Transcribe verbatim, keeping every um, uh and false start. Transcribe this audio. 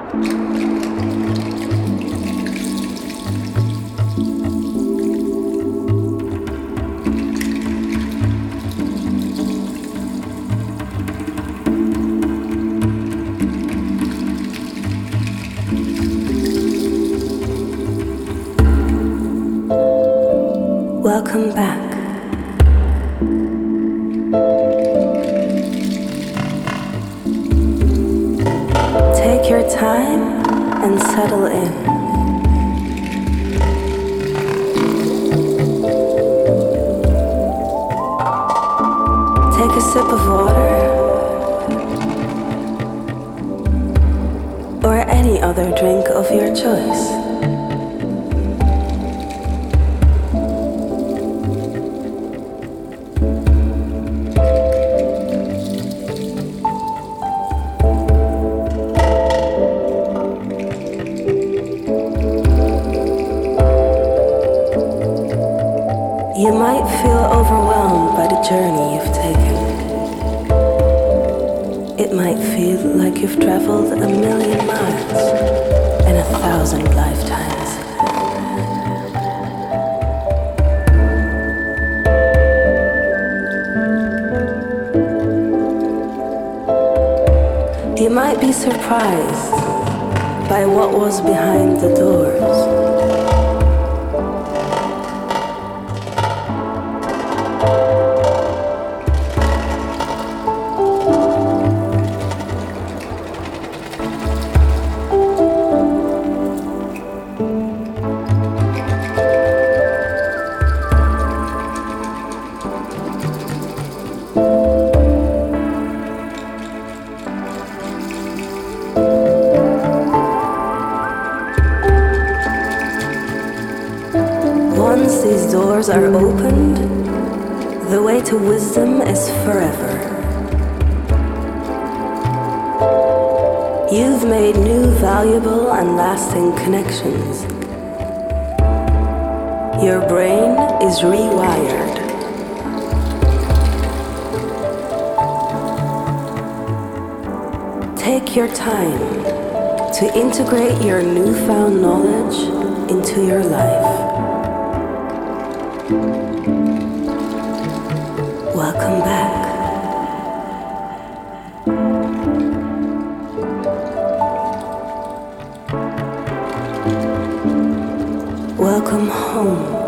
Welcome back. Take your time and settle in. Take a sip of water or any other drink of your choice. You might feel overwhelmed by the journey you've taken. It might feel like you've traveled a million miles and a thousand lifetimes. You might be surprised by what was behind the doors. Once these doors are opened, the way to wisdom is forever. You've made new, valuable, and lasting connections. Your brain is rewired. Take your time to integrate your newfound knowledge into your life. Welcome back. Welcome home.